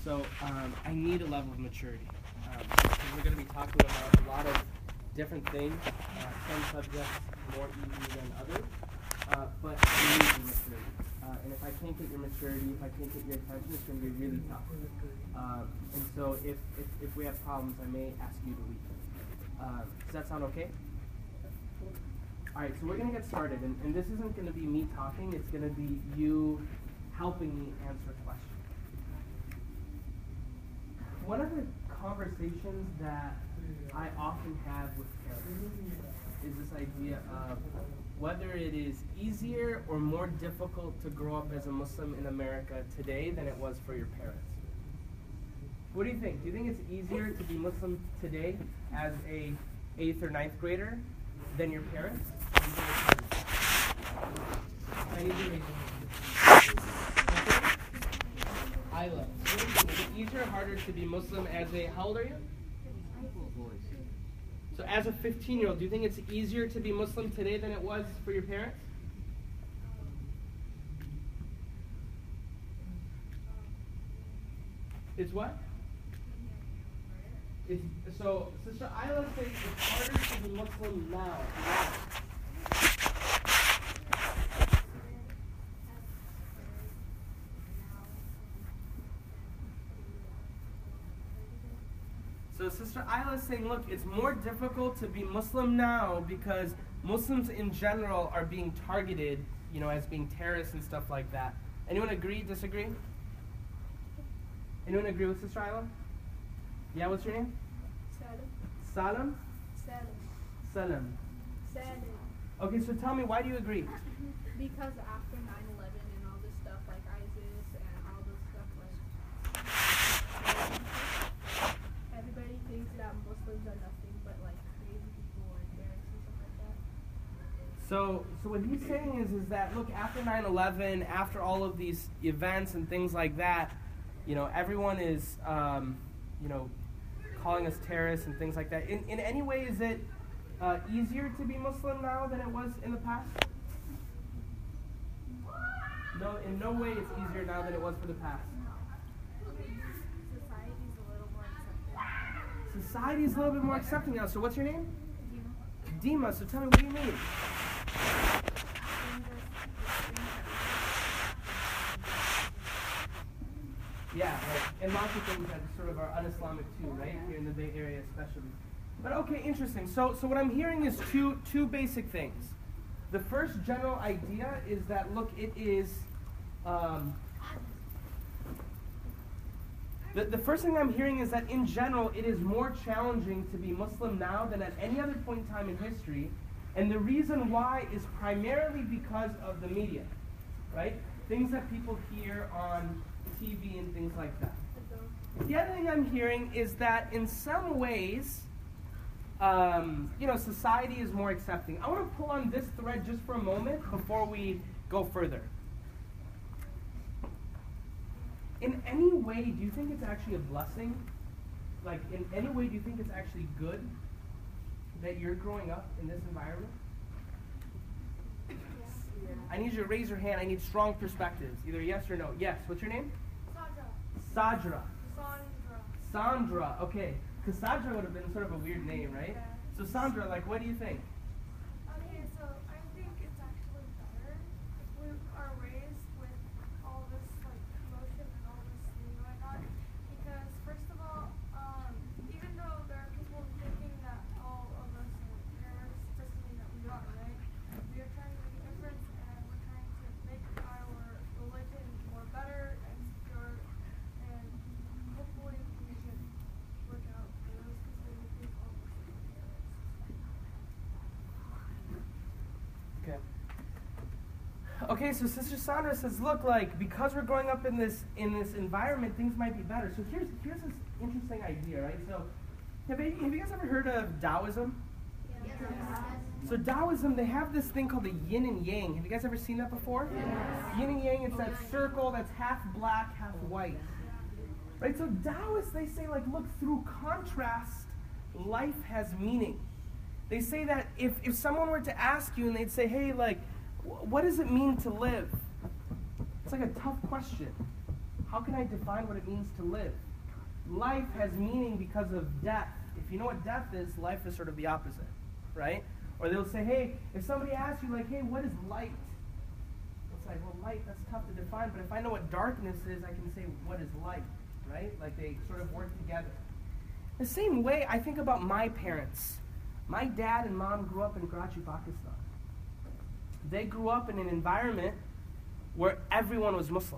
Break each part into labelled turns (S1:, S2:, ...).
S1: I need a level of maturity. Because we're going to be talking about a lot of different things. Some subjects more easy than others. But I need your maturity. And if I can't get your maturity, if I can't get your attention, it's going to be really tough. And so if we have problems, I may ask you to leave. Does that sound okay? All right, so we're going to get started. And this isn't going to be me talking. It's going to be you helping me answer questions. One of the conversations that I often have with parents is this idea of whether it is easier or more difficult to grow up as a Muslim in America today than it was for your parents. What do you think? Do you think it's easier to be Muslim today as a 8th or 9th grader than your parents? I need to raise your hand. Isla. What do you think? Is it easier or harder to be Muslim as a, how old are you? So as a 15-year-old, do you think it's easier to be Muslim today than it was for your parents? It's what? So Sister Isla says it's harder to be Muslim now. So Sister Isla is saying, look, it's more difficult to be Muslim now because Muslims in general are being targeted, as being terrorists and stuff like that. Anyone agree, disagree? Anyone agree with Sister Isla? Yeah, what's your name? Salam. Salam? Salam. Okay, so tell me, why do you agree?
S2: Because after 9/11 and all this stuff, like ISIS and all this stuff, like everybody thinks that Muslims are nothing but like crazy people or terrorists and stuff like that.
S1: So what he's saying is that, look, after 9/11, after all of these events and things like that, everyone is, calling us terrorists and things like that. In any way, is it easier to be Muslim now than it was in the past? No, in no way it's easier now than it was for the past.
S2: Society's a little more accepting.
S1: Society is a little bit more accepting now. So what's your name? Dima. So tell me, what do you mean? Yeah, right. And lots of things that sort of are un-Islamic too, right? Here in the Bay Area especially. But okay, interesting. So what I'm hearing is two basic things. The first general idea is that, look, it is... The first thing I'm hearing is that in general it is more challenging to be Muslim now than at any other point in time in history. And the reason why is primarily because of the media, right? Things that people hear on TV and things like that. The other thing I'm hearing is that in some ways, society is more accepting. I want to pull on this thread just for a moment before we go further. In any way, do you think it's actually a blessing? Like, in any way, do you think it's actually good that you're growing up in this environment?
S2: Yes.
S1: I need you to raise your hand. I need strong perspectives. Either yes or no. Yes. What's your name?
S2: Sandra.
S1: Sandra. Okay. Because Sandra would have been sort of a weird name, right?
S2: Yeah.
S1: So Sandra, what do you think?
S3: Okay, so I think it's actually better if we are raised with all this promotion and all this thing going on. Because first of all, even though there are people thinking that all of us are terrorists, doesn't mean that we are, right? We are trying to make a difference and we're trying to make our religion more better and secure, and hopefully we can work out for those people who think all of us are terrorists.
S1: Okay. Okay, so Sister Sandra says, look, because we're growing up in this environment, things might be better. So here's this interesting idea, right? So have you guys ever heard of Taoism?
S2: Yes.
S1: So Taoism, they have this thing called the yin and yang. Have you guys ever seen that before?
S2: Yes.
S1: Yin and yang, it's that circle that's half black, half white. Right? So Taoists, they say, look, through contrast, life has meaning. They say that if someone were to ask you and they'd say, hey, what does it mean to live? It's like a tough question. how can I define what it means to live? Life has meaning because of death. If you know what death is, life is sort of the opposite, right? Or they'll say, hey, if somebody asks you, like, hey, what is light? It's like, well, light, that's tough to define, but if I know what darkness is, I can say, what is light, right? Like, they sort of work together. The same way, I think about my parents. My dad and mom grew up in Karachi, Pakistan. They grew up in an environment where everyone was Muslim.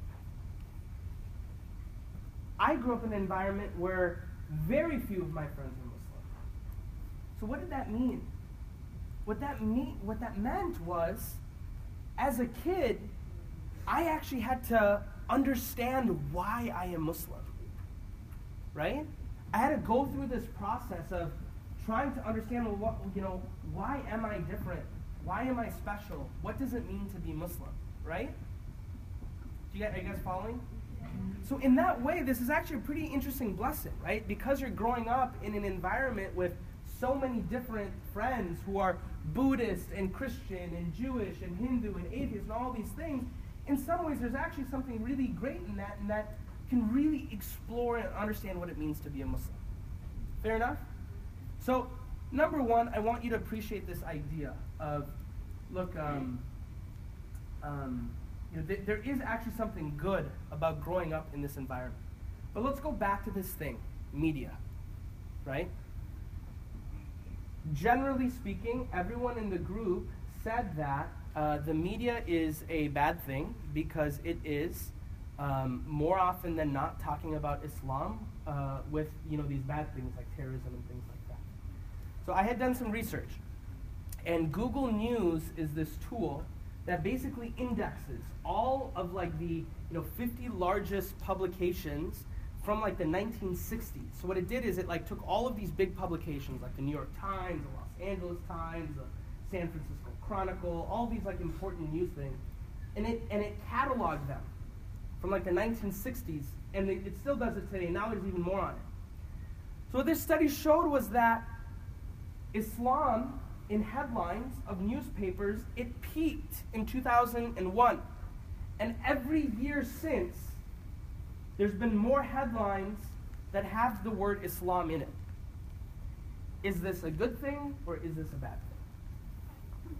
S1: I grew up in an environment where very few of my friends were Muslim. So what did that mean? What that meant was, as a kid, I actually had to understand why I am Muslim. Right? I had to go through this process of trying to understand, well, why am I different? Why am I special? What does it mean to be Muslim? Right? Are you guys following? So in that way, this is actually a pretty interesting blessing, right? Because you're growing up in an environment with so many different friends who are Buddhist and Christian and Jewish and Hindu and atheist and all these things, in some ways there's actually something really great in that can really explore and understand what it means to be a Muslim. Fair enough? So, number one, I want you to appreciate this idea of, look, there is actually something good about growing up in this environment. But let's go back to this thing, media, right? Generally speaking, everyone in the group said that the media is a bad thing because it is more often than not talking about Islam with these bad things like terrorism and things like that. So I had done some research, and Google News is this tool that basically indexes all of the 50 largest publications from the 1960s. So what it did is it took all of these big publications like the New York Times, the Los Angeles Times, the San Francisco Chronicle, all these important news things, and it cataloged them from the 1960s, and it still does it today. Now there's even more on it. So what this study showed was that Islam in headlines of newspapers, it peaked in 2001. And every year since, there's been more headlines that have the word Islam in it. Is this a good thing or is this a bad thing?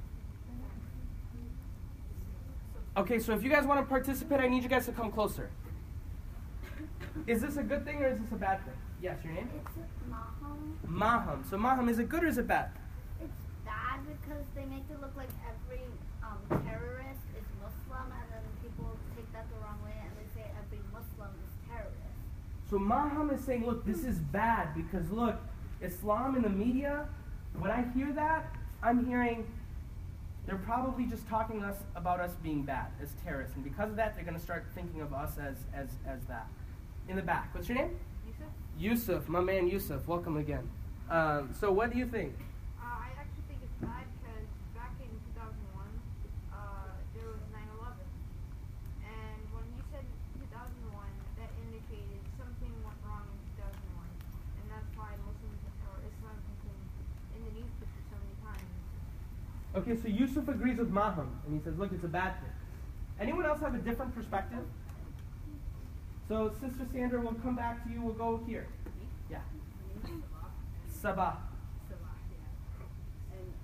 S1: Okay, so if you guys want to participate, I need you guys to come closer. Is this a good thing or is this a bad thing? Yes, your name?
S4: It's Maham.
S1: Maham. So Maham, is it good or is it bad?
S4: It's bad because they make it look like every terrorist is Muslim, and then people take that the wrong way and they say every Muslim is terrorist.
S1: So Maham is saying, look, this is bad because look, Islam in the media, when I hear that, I'm hearing they're probably just talking about us being bad as terrorists, and because of that, they're going to start thinking of us as that. In the back, what's your name? Yusuf, my man Yusuf. Welcome again. So what do you think?
S3: I actually think it's bad because back in 2001, there was 9/11. And when you said 2001, that indicated something went wrong in 2001. And that's why Muslims or Islam has been in the newspaper so many times.
S1: Okay, so Yusuf agrees with Maham, and he says, look, it's a bad thing. Anyone else have a different perspective? So, Sister Sandra, we'll come back to you. We'll go here. Yeah. Sabah.
S5: Sabah, yeah. And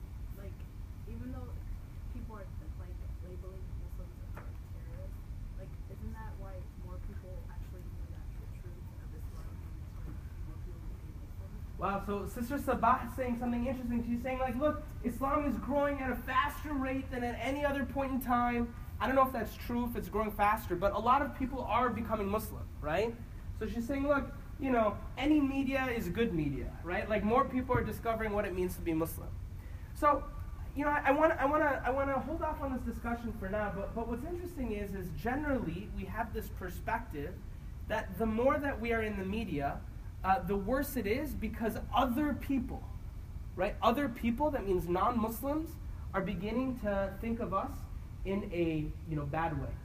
S5: even though people are labeling Muslims as terrorists, isn't that why more people actually know the actual truth of Islam and more people became Muslims?
S1: Wow, so Sister Sabah is saying something interesting. She's saying, look, Islam is growing at a faster rate than at any other point in time. I don't know if that's true, if it's growing faster, but a lot of people are becoming Muslim, right? So she's saying, look, any media is good media, right? More people are discovering what it means to be Muslim. So, I want to hold off on this discussion for now, but what's interesting is generally we have this perspective that the more that we are in the media, the worse it is because other people, right? Other people, that means non-Muslims, are beginning to think of us in a bad way.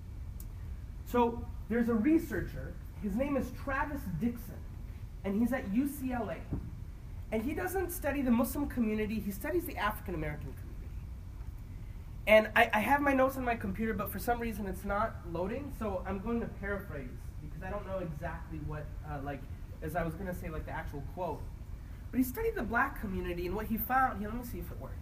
S1: So there's a researcher, his name is Travis Dixon, and he's at UCLA. And he doesn't study the Muslim community, he studies the African American community. And I have my notes on my computer, but for some reason it's not loading, so I'm going to paraphrase, because I don't know exactly what, as I was going to say, like the actual quote. But he studied the black community, and what he found, let me see if it works.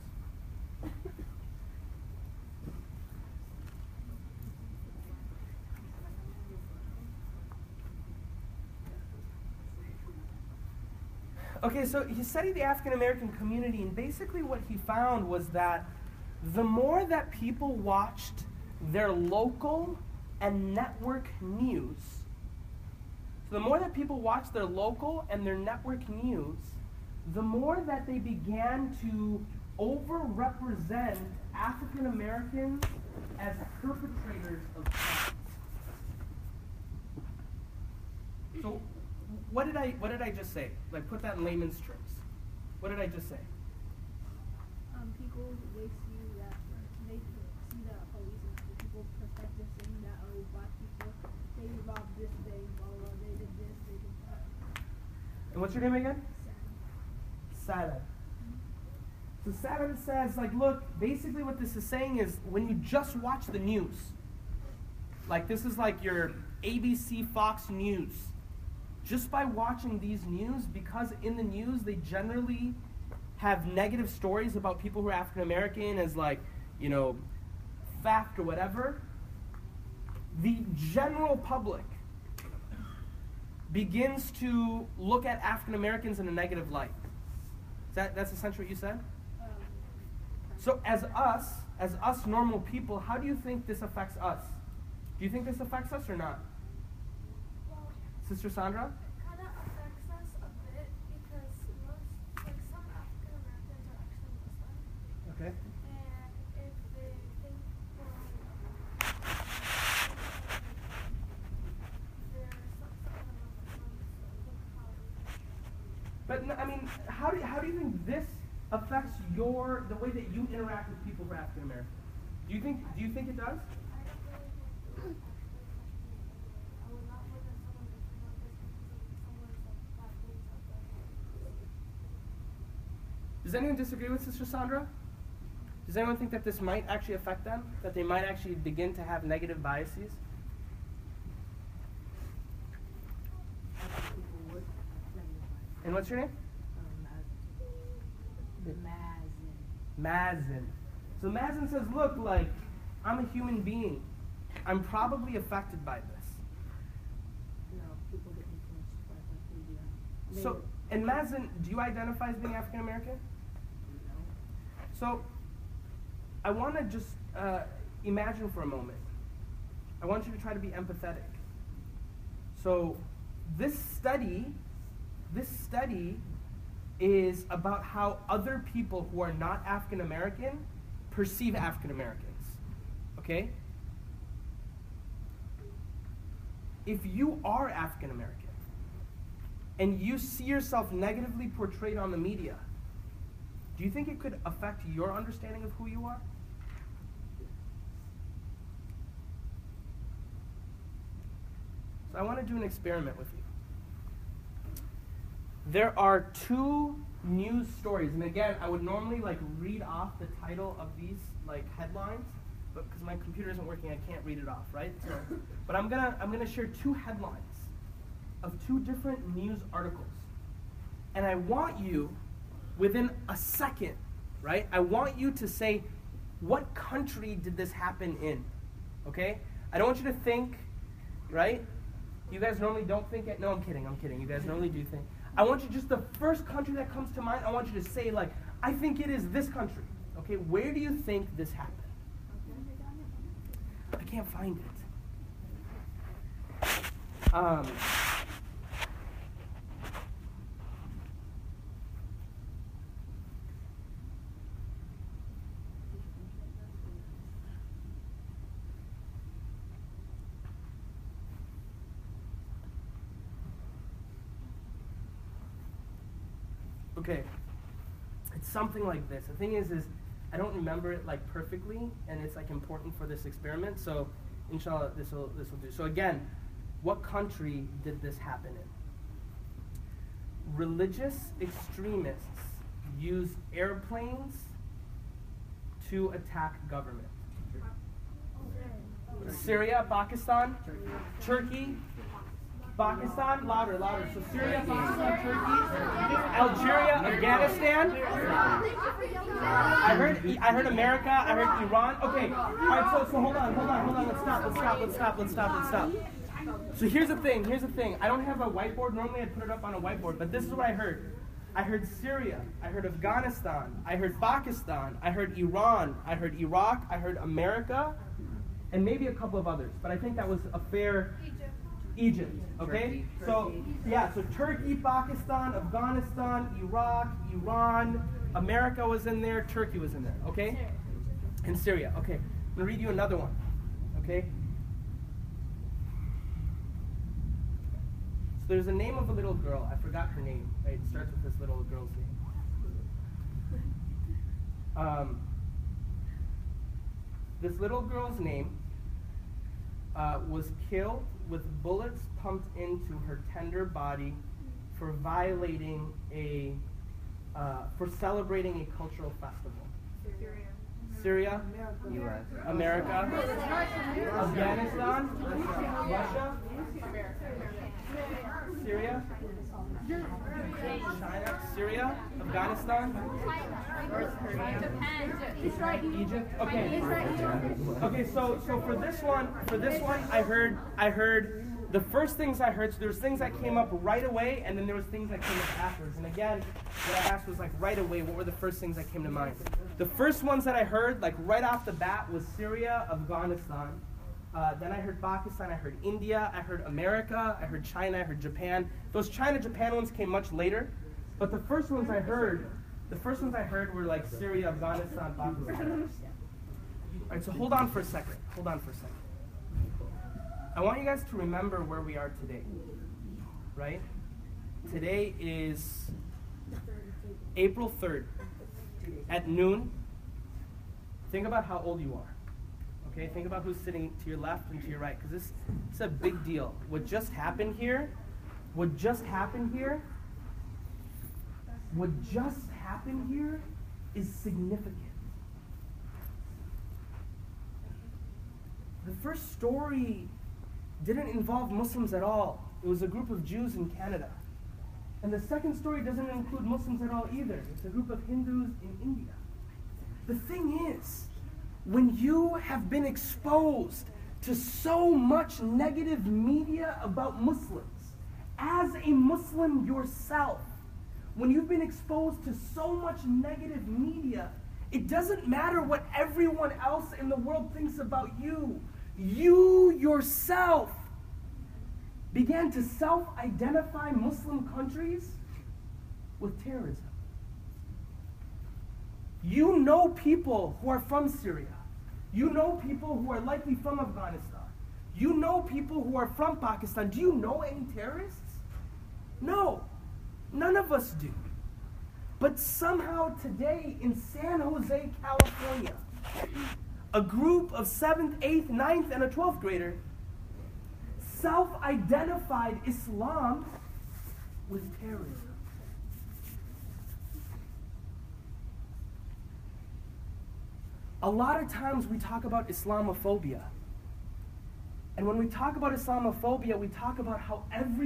S1: Okay, so he studied the African American community, and basically what he found was that the more that people watched their local and network news, so the more that people watched their local and their network news, the more that they began to overrepresent African Americans as perpetrators of crimes. So what did I just say? Like, put that in layman's terms. What did I just say?
S2: People, they see that, they see the police and the people's perspective saying that, oh, black people, they robbed this, they blah, blah, they did this, they did that.
S1: And what's your name again? Sada. So Sada says, like, look, basically what this is saying is when you just watch the news, like this is like your ABC Fox News, just by watching these news, because in the news they generally have negative stories about people who are African American as like, fact or whatever, the general public begins to look at African Americans in a negative light. That's essentially what you said? So as us normal people, how do you think this affects us? Do you think this affects us or not?
S3: Well,
S1: Sister Sandra?
S3: it kind of affects us a bit because some African Americans are actually Muslim.
S1: Okay.
S3: And if they think
S1: But I mean, how do you think this affects the way that you interact with people who are African American? Do you think it does?
S3: I would not look at someone different on this because someone's like bad things out there.
S1: Does anyone disagree with Sister Sandra? Does anyone think that this might actually affect them? That they might actually begin to have negative biases? And what's your name? Mazin. So Mazin says, look, like, I'm a human being. I'm probably affected by this.
S5: People get influenced by media.
S1: So, and Mazin, do you identify as being African American? So, I want to just imagine for a moment. I want you to try to be empathetic. So, this study is about how other people who are not African American perceive African Americans. Okay? If you are African American and you see yourself negatively portrayed on the media, do you think it could affect your understanding of who you are? So I want to do an experiment with you. There are two news stories, and again, I would normally read off the title of these headlines, but because my computer isn't working, I can't read it off, right? So, but I'm gonna share two headlines of two different news articles, and I want you, within a second, right? I want you to say, what country did this happen in? Okay? I don't want you to think, right? You guys normally don't think it. No, I'm kidding. You guys normally do think. I want you, just the first country that comes to mind, I want you to say, I think it is this country. Okay, where do you think this happened? I can't find it. Okay, it's something like this. The thing is I don't remember it perfectly, and it's important for this experiment. So, inshallah, this will do. So again, what country did this happen in? Religious extremists use airplanes to attack government. Syria, Pakistan, Turkey, Pakistan, louder. So Syria, Pakistan, Turkey, Algeria, Afghanistan. I heard America. I heard Iran. Okay. All right. So hold on. Let's stop. So here's the thing. I don't have a whiteboard. Normally I'd put it up on a whiteboard, but this is what I heard. I heard Syria. I heard Afghanistan. I heard Pakistan. I heard Iran. I heard Iraq. I heard America, and maybe a couple of others. But I think that was a fair. Egypt, okay? So Turkey, Pakistan, Afghanistan, Iraq, Iran, America was in there, Turkey was in there, okay? And Syria, okay. I'm going to read you another one, okay? So there's a name of a little girl. I forgot her name, right? It starts with this little girl's name. This little girl's name was killed with bullets pumped into her tender body for violating for celebrating a cultural festival. Syria,
S6: U.S.
S1: America, Afghanistan, Russia, Syria, China, Syria, Afghanistan, Egypt. Okay. So for this one, I heard the first things I heard. So there was things that came up right away, and then there was things that came up afterwards. And again, what I asked was like right away, what were the first things that came to mind? The first ones that I heard, like right off the bat, was Syria, Afghanistan. Then I heard Pakistan, I heard India, I heard America, I heard China, I heard Japan. Those China-Japan ones came much later, but the first ones I heard were like Syria, Afghanistan, Pakistan. All right, so hold on for a second. I want you guys to remember where we are today, right? Today is April 3rd at noon. Think about how old you are. Okay, think about who's sitting to your left and to your right, because this is a big deal. What just happened here is significant. The first story didn't involve Muslims at all. It was a group of Jews in Canada. And the second story doesn't include Muslims at all either. It's a group of Hindus in India. The thing is, when you have been exposed to so much negative media about Muslims, as a Muslim yourself, when you've been exposed to so much negative media, it doesn't matter what everyone else in the world thinks about you. You yourself began to self-identify Muslim countries with terrorism. You know people who are from Syria. You know people who are likely from Afghanistan. You know people who are from Pakistan. Do you know any terrorists? No. None of us do. But somehow today in San Jose, California, a group of 7th, 8th, 9th, and a 12th grader self-identified Islam with terrorism. A lot of times we talk about Islamophobia. And when we talk about Islamophobia, we talk about how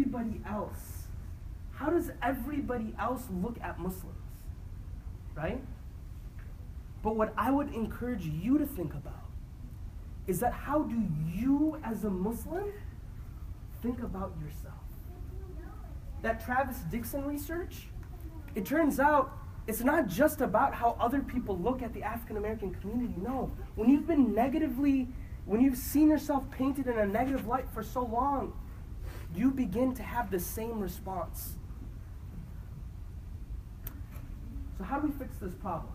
S1: does everybody else look at Muslims? Right? But what I would encourage you to think about is that how do you as a Muslim think about yourself? That Travis Dixon research, it turns out it's not just about how other people look at the African American community. No. When you've seen yourself painted in a negative light for so long, you begin to have the same response. So how do we fix this problem?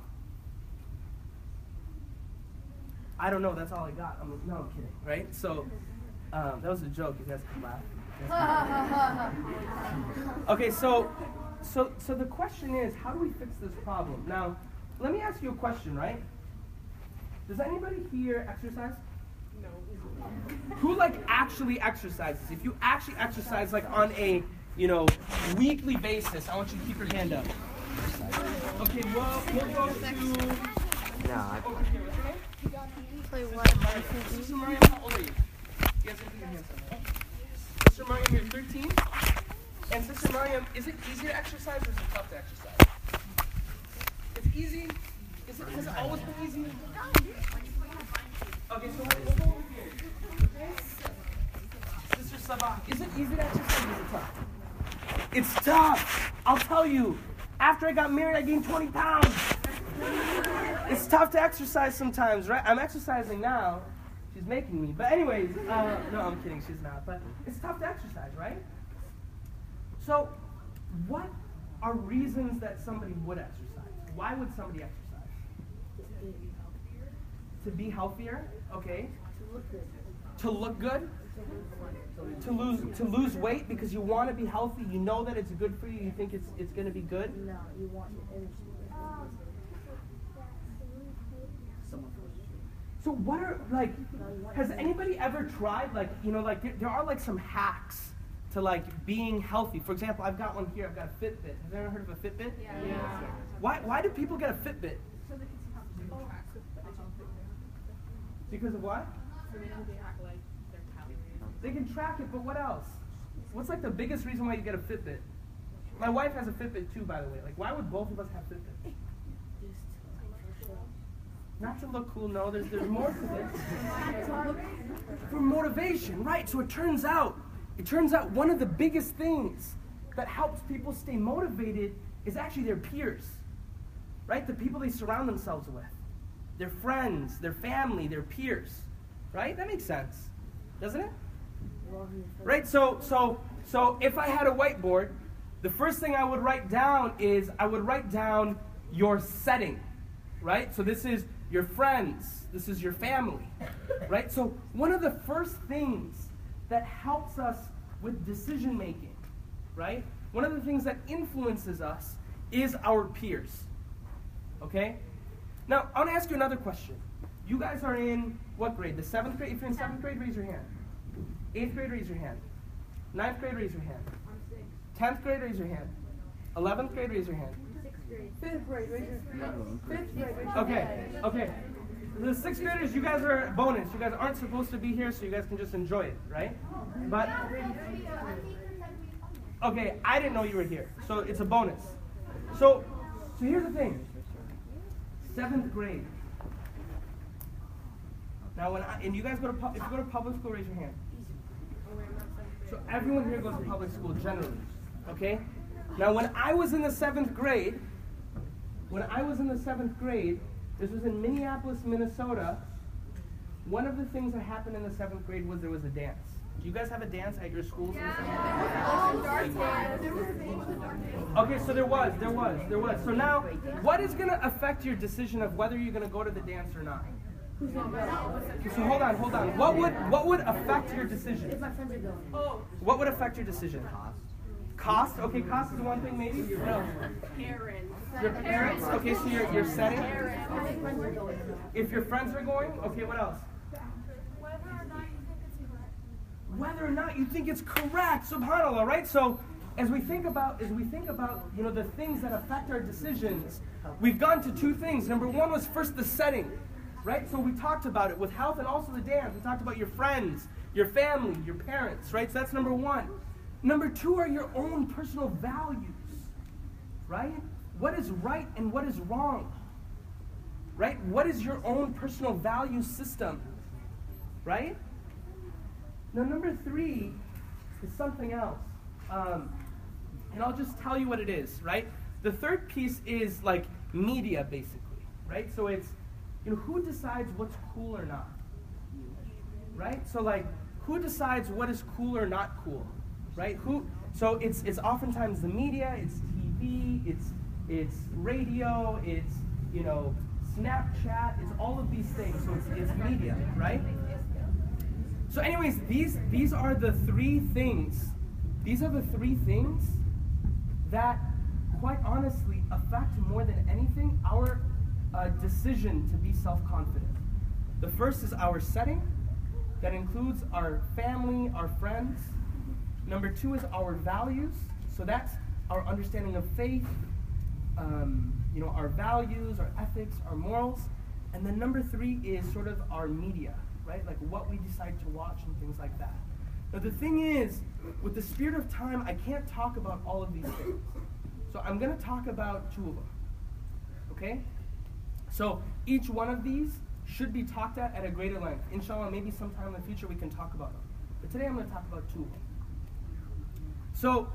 S1: I don't know, that's all I got. I'm kidding, right? So, that was a joke, you guys can laugh. Okay, so the question is, how do we fix this problem? Now, let me ask you a question, right? Does anybody here exercise? No. Who actually exercises? If you actually exercise on a, weekly basis, I want you to keep your hand up. Okay, well, we'll go to...
S6: No,
S1: over here. What's your name?
S4: Play what?
S1: Sister Mariam, how old are you? You guys can put your hands up. Sister Mariam, you're 13. And Sister Mariam, is it easy to exercise or is it tough to exercise? It's easy. Has it always been easy? Okay, so we'll go over here. Sister Sabah, is it easy to exercise or is it tough? It's tough. I'll tell you. After I got married, I gained 20 pounds. It's tough to exercise sometimes, right? I'm exercising now. She's making me. But anyways, no, I'm kidding. She's not. But it's tough to exercise, right? So, what are reasons that somebody would exercise? Why would somebody exercise? To be healthier, okay. To look good. To lose weight because you want to be healthy. You know that it's good for you. You think it's going to be good.
S2: No, you want energy.
S1: So what are, like, has anybody ever tried, like, you know, like, there are, like, some hacks to, like, being healthy. For example, I've got one here. I've got a Fitbit. Has anyone heard of a Fitbit?
S5: Yeah.
S1: Why do people get a Fitbit?
S5: So they can see how much they track, but they don't fit there.
S1: Because of what?
S5: So they know they act like their calories.
S1: They can track it, but what else? What's, like, the biggest reason why you get a Fitbit? My wife has a Fitbit, too, by the way. Like, why would both of us have Fitbits? Not to look cool, no, there's more to this. For motivation, right? So it turns out one of the biggest things that helps people stay motivated is actually their peers, right? The people they surround themselves with. Their friends, their family, their peers, right? That makes sense, doesn't it? Right, so if I had a whiteboard, the first thing I would write down is I would write down your setting, right? So this is your friends, this is your family, right? So one of the first things that helps us with decision making, right? One of the things that influences us is our peers, okay? Now, I want to ask you another question. You guys are in what grade? The 7th grade? If you're in 7th grade, raise your hand. 8th grade, raise your hand. 9th grade, raise your hand. 10th grade, raise your hand. 11th grade, raise your hand.
S2: 5th grade, raise your hand. 5th grade, raise your hand.
S1: Okay. The 6th graders, you guys are bonus. You guys aren't supposed to be here, so you guys can just enjoy it, right? But, okay, I didn't know you were here, so it's a bonus. So here's the thing. 7th grade. Now, and you guys go to if you go to public school, raise your hand. So everyone here goes to public school generally, okay? Now, when I was in the 7th grade, this was in Minneapolis, Minnesota, one of the things that happened in the 7th grade was there was a dance. Do you guys have a dance at your schools? Okay, so there was. So now, what is going to affect your decision of whether you're going to go to the dance or not? So hold on. What would affect your decision?
S2: If my friends are going.
S1: What would affect your decision? Cost? Okay, cost is one thing maybe. What else? Your parents? Okay, so your setting? If your friends are going? Okay, what else? Whether or not you think it's correct, subhanAllah, right? So as we think about the things that affect our decisions, we've gone to two things. Number one was first the setting, right? So we talked about it with health and also the dance. We talked about your friends, your family, your parents, right? So that's number one. Number two are your own personal values, right? What is right and what is wrong, right? What is your own personal value system, right? Now, number three is something else. And I'll just tell you what it is, right? The third piece is like media, basically, right? So it's, who decides what's cool or not, right? So like, who decides what is cool or not cool, right? So it's oftentimes the media, it's TV, it's radio, it's, Snapchat, it's all of these things. So it's media, right? So anyways, these are the three things. These are the three things that, quite honestly, affect more than anything our decision to be self-confident. The first is our setting. That includes our family, our friends. Number two is our values. So that's our understanding of faith, our values, our ethics, our morals. And then number 3 is sort of our media, right? Like what we decide to watch and things like that. Now the thing is, with the spirit of time, I can't talk about all of these things. So I'm going to talk about 2 of them. Okay? So each one of these should be talked at a greater length. Inshallah, maybe sometime in the future we can talk about them. But today I'm going to talk about 2 of them. So,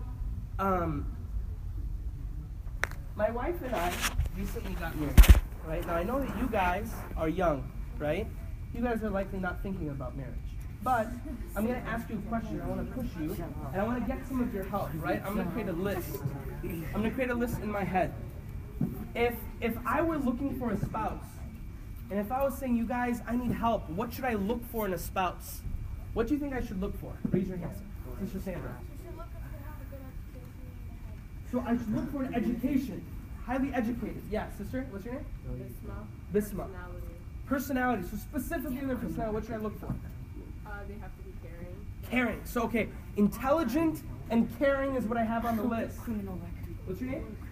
S1: my wife and I recently got married, right? Now I know that you guys are young, right? You guys are likely not thinking about marriage. But I'm going to ask you a question. I want to push you, and I want to get some of your help, right? I'm going to create a list. I'm going to create a list in my head. If I were looking for a spouse, and if I was saying, you guys, I need help, what should I look for in a spouse? What do you think I should look for? Raise your hand. Sister Sandra.
S3: You should look if they have a good education.
S1: So I should look for an education. Highly educated. Yeah, sister, what's your name? Bisma. Personality. So specifically in their personality, what should I look for?
S5: They have to be caring.
S1: Caring. So, okay, intelligent and caring is what I have on the list. What's your name?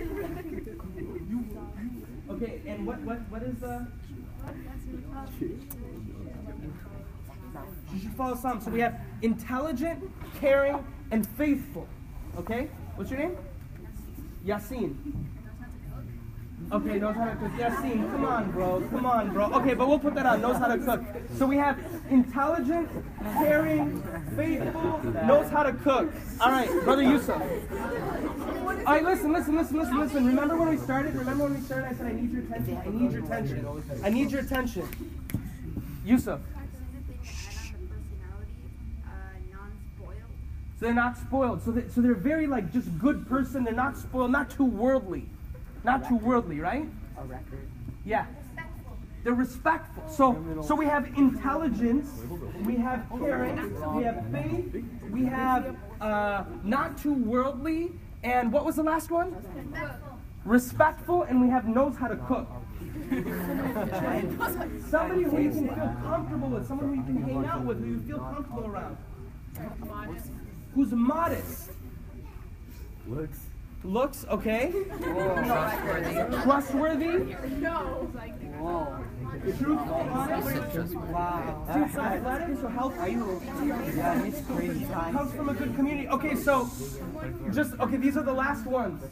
S1: Okay, and what is the... She should follow Islam. So we have intelligent, caring, and faithful. Okay? What's your name? Yasin. Okay, knows how to cook. Yasin, come on, bro. Come on, bro. Okay, but we'll put that on. Knows how to cook. So we have intelligent, caring, faithful, knows how to cook. All right, Brother Yusuf. All right, listen. Remember when we started? I said I need your attention. I need your attention. Yusuf. So they're not spoiled. So they're very like just good person. They're not spoiled. Not too worldly. Not too worldly, right?
S6: A record.
S1: Yeah. They're respectful. So we have intelligence, we have caring, we have faith, we have not too worldly, and what was the last one? Respectful, and we have knows how to cook. Somebody who you can feel comfortable with, someone who you can hang out with, who you feel comfortable around. Who's modest. Looks, okay. Trustworthy. Truthful, honest.
S6: Wow.
S1: Athletic, so healthy.
S6: Yeah, it's crazy.
S1: Comes from a good community. Okay, so these are the last ones.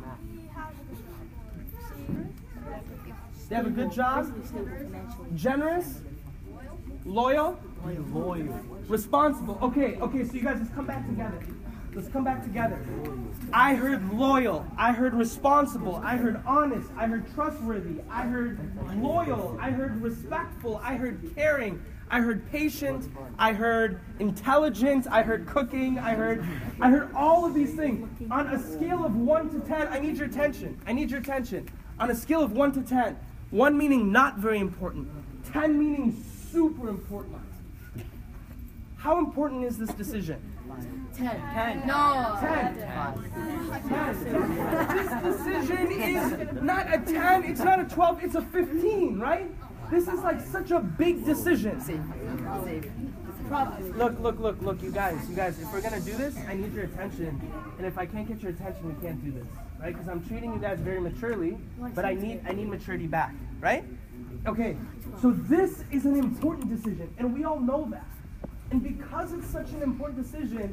S1: They have a good job. Generous. Loyal. Responsible. Okay, so you guys, let's come back together. I heard loyal. I heard responsible. I heard honest. I heard trustworthy. I heard loyal. I heard respectful. I heard caring. I heard patient. I heard intelligent. I heard cooking. I heard all of these things. On a scale of 1 to 10, I need your attention. On a scale of 1 to 10, 1 meaning not very important, 10 meaning super important. How important is this decision?
S5: 10.
S2: No.
S1: 10. This decision is not a 10, it's not a 12, it's a 15, right? This is like such a big decision. Look, you guys, if we're gonna do this, I need your attention. And if I can't get your attention, we can't do this, right? Because I'm treating you guys very maturely, but I need maturity back, right? Okay, so this is an important decision, and we all know that. And because it's such an important decision,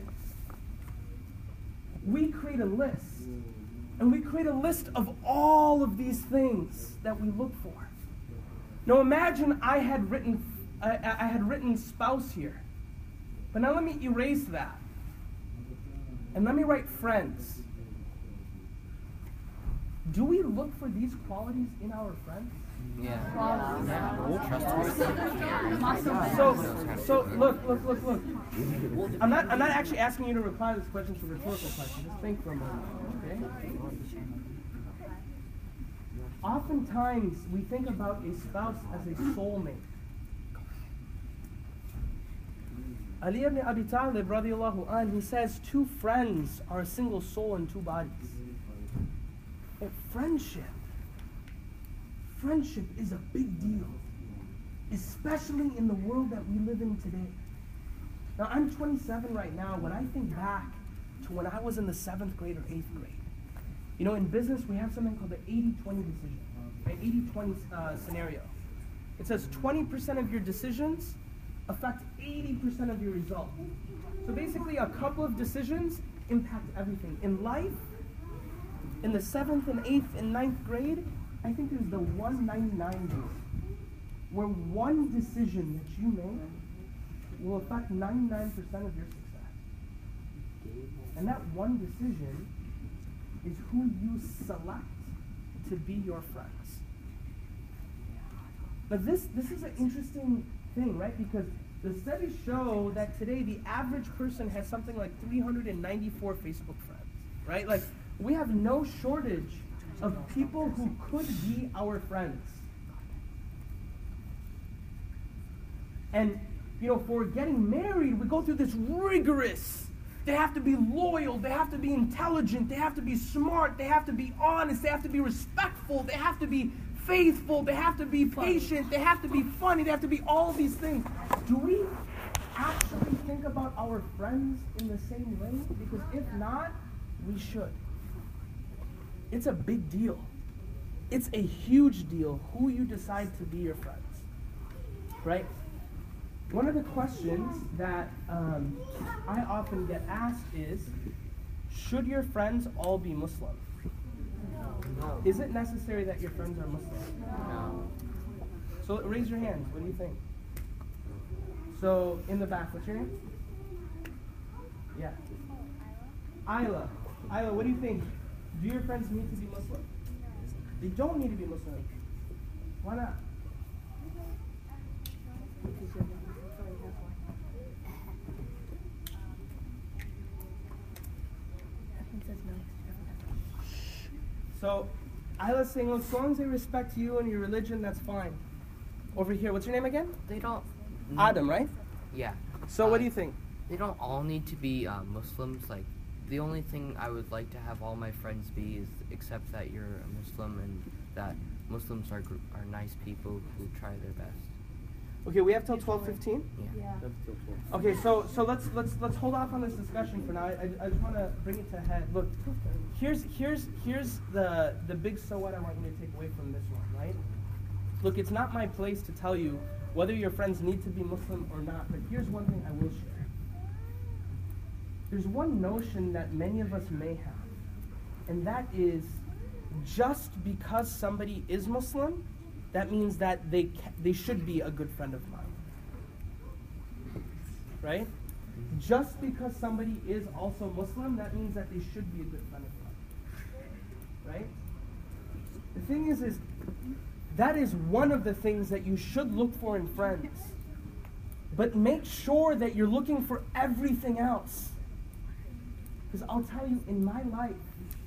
S1: we create a list. And we create a list of all of these things that we look for. Now imagine I had written spouse here. But now let me erase that. And let me write friends. Do we look for these qualities in our friends? So look. I'm not actually asking you to reply to this question. It's a rhetorical question. Just think for a moment, okay? Oftentimes we think about a spouse as a soulmate. Ali ibn Abi Talib radiallahu anh, he says 2 friends are a single soul in 2 bodies. And Friendship is a big deal, especially in the world that we live in today. Now, I'm 27 right now. When I think back to when I was in the 7th grade or 8th grade, you know, in business, we have something called the 80-20 decision, right? 80-20 scenario. It says 20% of your decisions affect 80% of your result. So basically, a couple of decisions impact everything. In life, in the 7th and 8th and 9th grade, I think there's the 199 rule, where one decision that you make will affect 99% of your success. And that one decision is who you select to be your friends. But this is an interesting thing, right? Because the studies show that today the average person has something like 394 Facebook friends, right? Like, we have no shortage of people who could be our friends. And, you know, for getting married, we go through this rigorous, they have to be loyal, they have to be intelligent, they have to be smart, they have to be honest, they have to be respectful, they have to be faithful, they have to be patient, they have to be funny, they have to be all these things. Do we actually think about our friends in the same way? Because if not, we should. It's a big deal. It's a huge deal who you decide to be your friends, right? One of the questions that I often get asked is, should your friends all be Muslim?
S6: No.
S1: Is it necessary that your friends are Muslim?
S6: No.
S1: So raise your hands. What do you think? So in the back, what's your name? Yeah. Isla. Isla, what do you think? Do your friends need to be Muslim? They don't need to be Muslim. Why not? So, Isla's saying, well, as long as they respect you and your religion, that's fine. Over here, what's your name again?
S7: They don't.
S1: Adam, right?
S7: Yeah.
S1: So what do you think?
S7: They don't all need to be Muslims. Like, the only thing I would like to have all my friends be is accept that you're a Muslim and that Muslims are nice people who try their best.
S1: Okay, we have till 12:15.
S7: Yeah.
S1: Okay, so let's hold off on this discussion for now. I just want to bring it to a head. Look, here's the big so what I want you to take away from this one, right? Look, it's not my place to tell you whether your friends need to be Muslim or not, but here's one thing I will share. There's one notion that many of us may have, and that is just because somebody is Muslim, that means that they should be a good friend of mine. Right? Just because somebody is also Muslim, that means that they should be a good friend of mine. Right? The thing is that is one of the things that you should look for in friends. But make sure that you're looking for everything else. Because I'll tell you, in my life,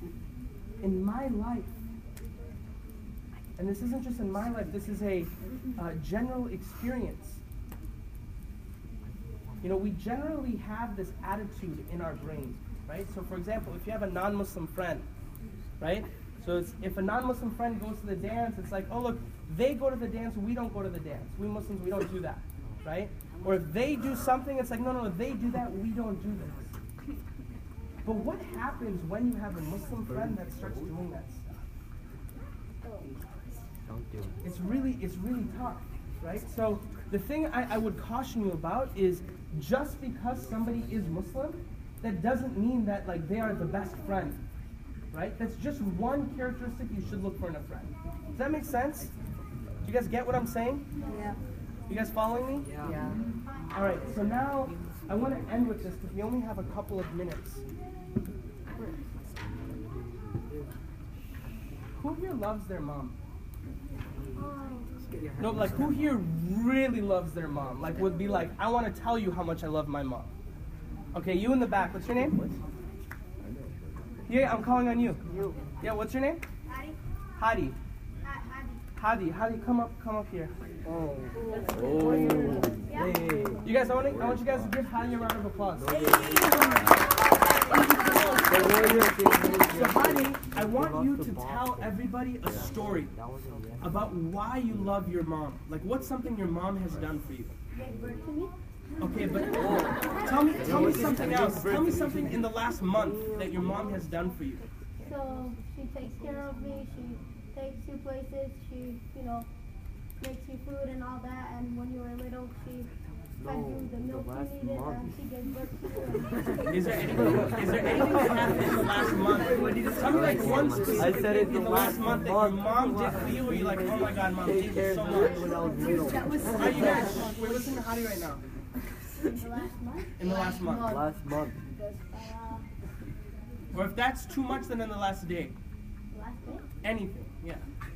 S1: and this isn't just in my life, this is a general experience. You know, we generally have this attitude in our brain, right? So for example, if you have a non-Muslim friend, right? So if a non-Muslim friend goes to the dance, it's like, oh look, they go to the dance, we don't go to the dance. We Muslims, we don't do that, right? Or if they do something, it's like, no, they do that, we don't do this. But what happens when you have a Muslim friend that starts doing that stuff?
S7: Don't do it.
S1: It's really tough, right? So the thing I would caution you about is just because somebody is Muslim, that doesn't mean that like they are the best friend, right? That's just one characteristic you should look for in a friend. Does that make sense? Do you guys get what I'm saying?
S5: Yeah.
S1: You guys following me?
S5: Yeah.
S1: All right, so now I want to end with this because we only have a couple of minutes. Who here loves their mom? No, like who here really loves their mom? Like would be like, I want to tell you how much I love my mom. Okay, you in the back. What's your name? Yeah, I'm calling on you. You. Yeah, what's your name?
S4: Hadi.
S1: Hadi. Hadi, come up here.
S6: Oh.
S1: Hey. You guys, I want you guys to give Hadi a round of applause. So Hadi, I want you to tell everybody a story about why you love your mom. Like, what's something your mom has done for you?
S2: Gave birth to me.
S1: Okay, but tell me something else. Tell me something in the last month that your mom has done for you.
S2: So she takes care of me. She takes you places. She, makes you food and all that. And when you were little, she fed you the milk you needed. She gave birth to you.
S1: Is there anything that happened in the last month? Tell me like one specific thing in the last month that your mom did for you where you're like, oh my God, Mom, thank you so much. How are you guys? We're listening to Hadi right now.
S2: In the last month.
S1: In the last month.
S6: Last month.
S1: Or if that's too much, then in the last day.
S2: Last day?
S1: Anything, yeah.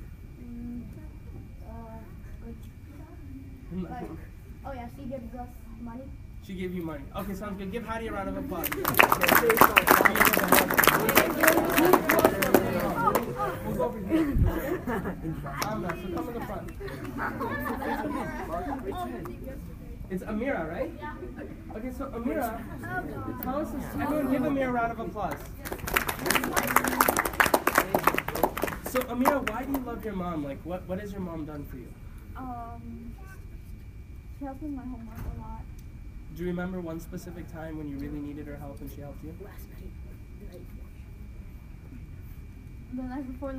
S2: Like, oh yeah, she gives us money.
S1: She gave you money. Okay, sounds good. Give Hadi a round of applause. We'll go over here. So come in the front. It's Amira, right? Yeah. Okay, so Amira, tell us, everyone give Amira a round of applause. So Amira, why do you love your mom? Like, what has your mom done for you?
S2: She helped me with my homework a lot.
S1: Do you remember one specific time when you really needed her help and she helped you?
S2: The night before.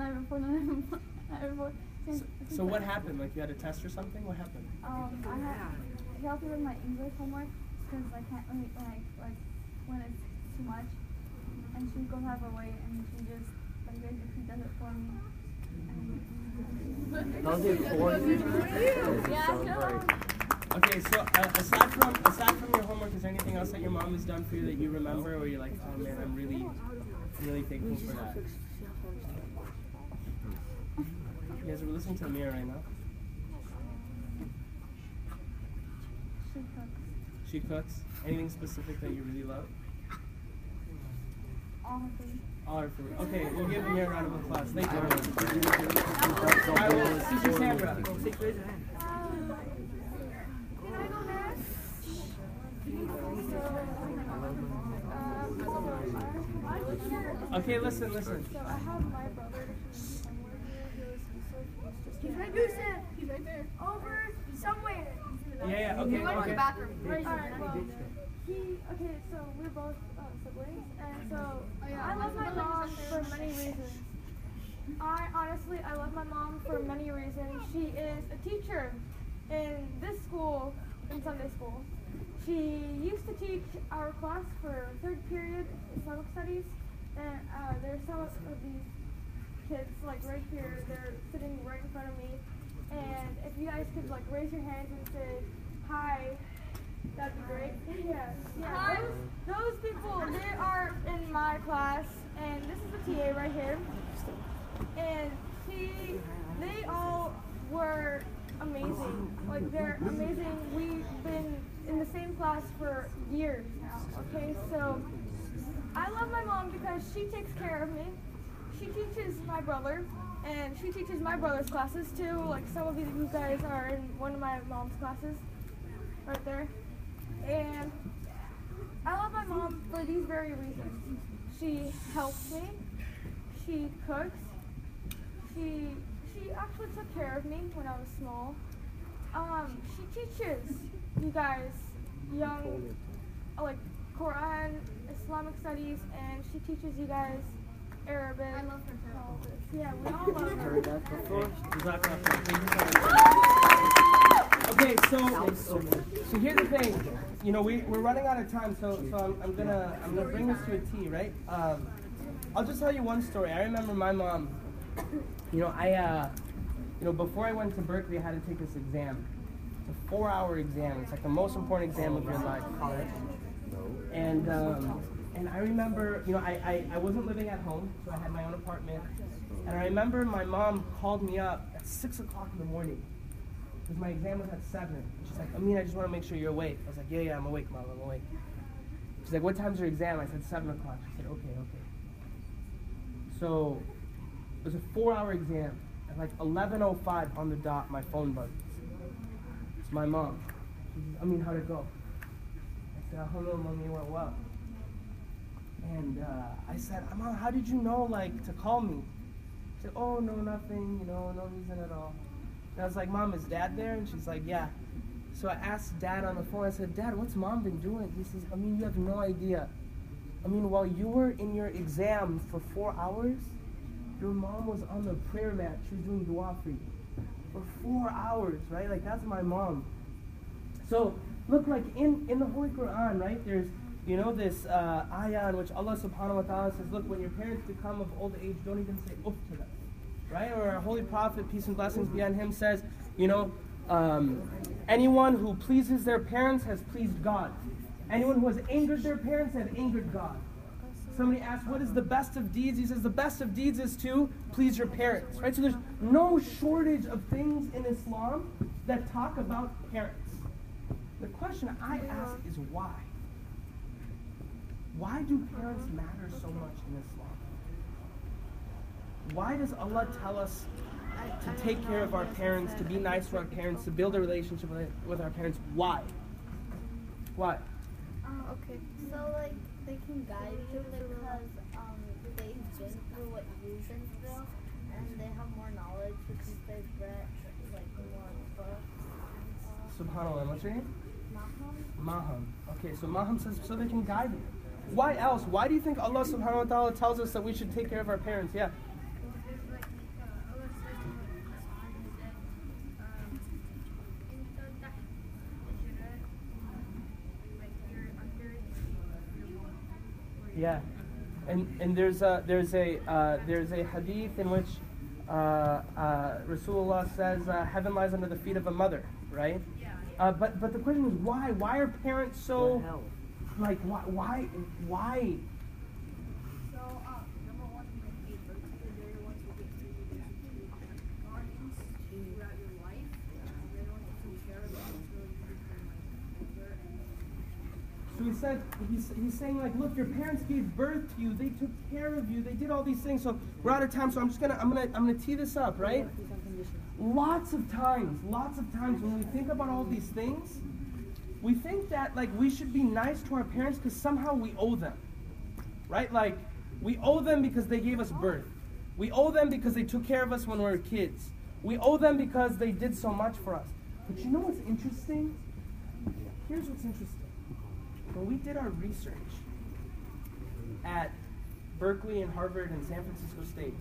S1: So what happened? Like you had a test or something? What happened?
S2: She helped me with my English homework because I can't when it's too much, and she goes out of her way and she just she does it for me.
S6: Does it for you?
S2: Yeah.
S1: Okay, so aside from your homework, is there anything else that your mom has done for you that you remember, or you're like, oh man, I'm really thankful for that? You guys are listening to Amira right now.
S2: She cooks.
S1: She cooks. Anything specific that you really love?
S2: All her food.
S1: All her food. Okay, we'll give Amira a round of applause. Thank you very much. All right, well, Sister Sandra. Raise your hand. Okay, listen.
S3: So I have my brother somewhere here. He's right there. Over somewhere.
S1: Yeah, okay.
S3: He went to the bathroom.
S2: Right.
S3: Alright, well, okay, so we're both siblings, and so I love my mom for many reasons. I love my mom for many reasons. She is a teacher in this school, in Sunday school. She used to teach our class for third period Islamic studies, and there's some of these kids like right here. They're sitting right in front of me, and if you guys could like raise your hands and say hi, that'd be great. Yeah. Those people, they are in my class, and this is the TA right here, and they all were amazing. Like they're amazing. We've been in the same class for years now. Okay, so I love my mom because she takes care of me. She teaches my brother, and she teaches my brother's classes too. Like some of you guys are in one of my mom's classes, right there. And I love my mom for these very reasons. She helps me. She cooks. She actually took care of me when I was small. She teaches you guys young, like Quran, Islamic studies, and she teaches you guys Arabic. I love her too. All this. Yeah, we all love her.
S1: Okay, so here's the thing. You know, we're running out of time, so I'm gonna bring this to a T, right? I'll just tell you one story. I remember my mom. You know, before I went to Berkeley, I had to take this exam. It's a 4-hour exam. It's like the most important exam of your life. And I remember, you know, I wasn't living at home, so I had my own apartment. And I remember my mom called me up at 6 o'clock in the morning because my exam was at 7. And she's like, Amin, I just want to make sure you're awake. I was like, yeah, I'm awake, Mom, I'm awake. She's like, what time's your exam? I said, 7 o'clock. She said, okay. So it was a 4-hour exam. At like 11:05 on the dot, my phone buzzes. It's my mom. She says, Amin, how'd it go? I said, hello, Mommy, it went well. And I said, Mom, how did you know, like, to call me? She said, oh, no, nothing, you know, no reason at all. And I was like, Mom, is Dad there? And she's like, yeah. So I asked Dad on the phone, I said, Dad, what's Mom been doing? He says, Amin, you have no idea. I mean, while you were in your exam for 4 hours, your mom was on the prayer mat. She was doing dua for you. for 4 hours, right? Like that's my mom. So look, like in the Holy Quran, right? There's this ayah in which Allah subhanahu wa ta'ala says, look, when your parents become of old age, don't even say uff to them, right? Or our Holy Prophet, peace and blessings be on him, says, anyone who pleases their parents has pleased God. Anyone who has angered their parents has angered God. Somebody asked, what is the best of deeds? He says, the best of deeds is to please your parents, right? So there's no shortage of things in Islam that talk about parents. The question I ask is why? Why do parents matter so much in Islam? Why does Allah tell us to take care of our parents, to be nice to our parents, to build a relationship with our parents? Why? Why?
S4: Okay, so like they can guide you because they've been through what you've been through, and they have more knowledge because they've read like more books.
S1: Subhanallah, what's your name?
S4: Maham.
S1: Maham. Okay, so Maham says so they can guide you. Why else? Why do you think Allah subhanahu wa ta'ala tells us that we should take care of our parents? Yeah. Yeah, and there's a hadith in which Rasulullah says heaven lies under the feet of a mother, right? But the question is why? Why are parents so like why?
S2: So, number one, you gave birth to the very ones who get guardians throughout your life. They're the ones who take care of you until you become like older and
S1: So he said, he's saying like, look, your parents gave birth to you, they took care of you, they did all these things. So we're out of time, so I'm gonna tee this up, right? Lots of times when we think about all these things, we think that like we should be nice to our parents because somehow we owe them, right? Like we owe them because they gave us birth. We owe them because they took care of us when we were kids. We owe them because they did so much for us. But you know what's interesting? Here's what's interesting. When we did our research at Berkeley and Harvard and San Francisco State,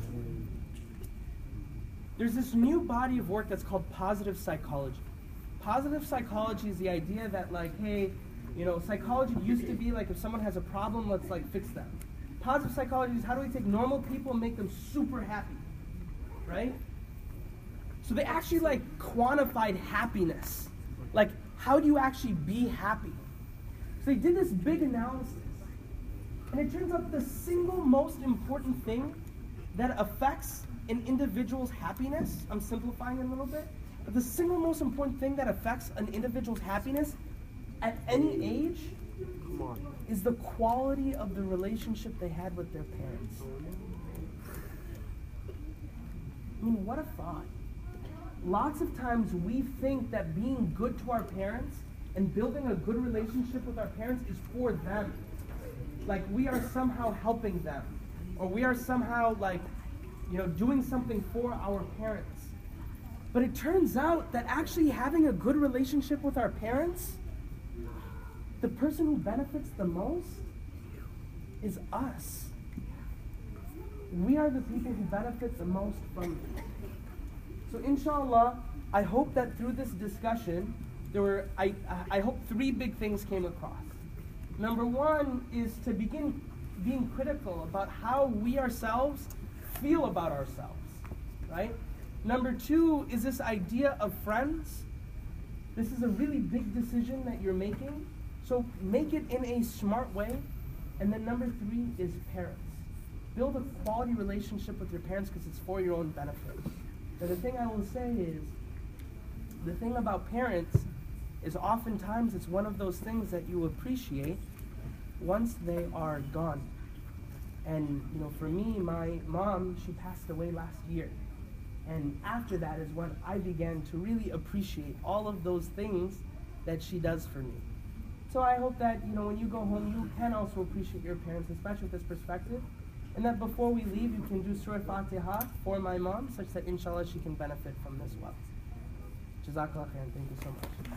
S1: there's this new body of work that's called positive psychology. Positive psychology is the idea that like, hey, psychology used to be like if someone has a problem, let's like fix them. Positive psychology is how do we take normal people and make them super happy, right? So they actually like quantified happiness. Like, how do you actually be happy? So they did this big analysis, and it turns out the single most important thing that affects an individual's happiness, I'm simplifying it a little bit, but the single most important thing that affects an individual's happiness at any age is the quality of the relationship they had with their parents. I mean, what a thought. Lots of times we think that being good to our parents and building a good relationship with our parents is for them. Like we are somehow helping them. Or we are somehow like, doing something for our parents. But it turns out that actually having a good relationship with our parents, the person who benefits the most is us. We are the people who benefit the most from it. So inshallah, I hope that through this discussion, I hope 3 big things came across. Number 1 is to begin being critical about how we ourselves feel about ourselves, right? Number 2 is this idea of friends. This is a really big decision that you're making, so make it in a smart way. And then number 3 is parents. Build a quality relationship with your parents because it's for your own benefit. But the thing I will say is, the thing about parents is oftentimes it's one of those things that you appreciate once they are gone. And for me, my mom, she passed away last year. And after that is when I began to really appreciate all of those things that she does for me. So I hope that, when you go home, you can also appreciate your parents, especially with this perspective. And that before we leave, you can do Surah Fatiha for my mom, such that inshallah she can benefit from this well. Jazakallah khairan. Thank you so much.